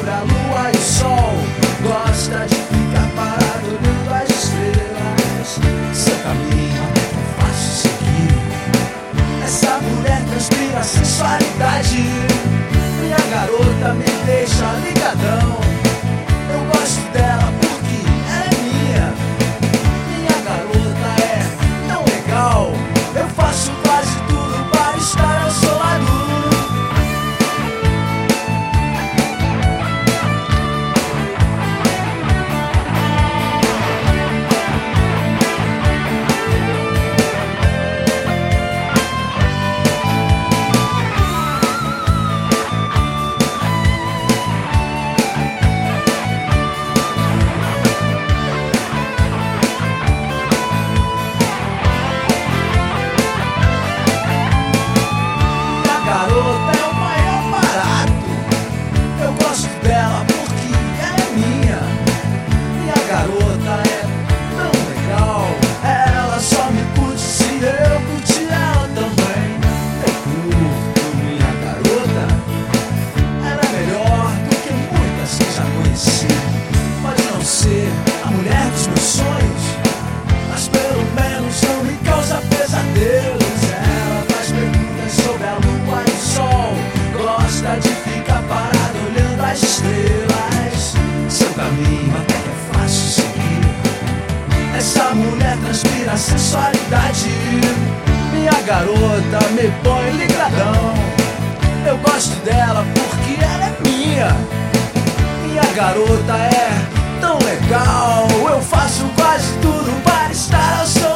sobre a lua e o sol. Gosta de ficar parado olhando as estrelas. Seu caminho até que é fácil seguir. Essa mulher transpira sensualidade. Minha garota me deixa ligadão. Eu gosto dela porque ela é minha. Minha garota é tão legal. Eu faço quase tudo para estar ao seu lado. A mulher dos meus sonhos, mas pelo menos não me causa pesadelos. Ela faz perguntas sobre a lua e o sol. Gosta de ficar parada olhando as estrelas. Seu caminho até que é fácil seguir. Essa mulher transpira sensualidade. Minha garota me põe ligadão. Eu gosto dela porque ela é minha. Minha garota é tão legal. Eu faço quase tudo para estar ao seu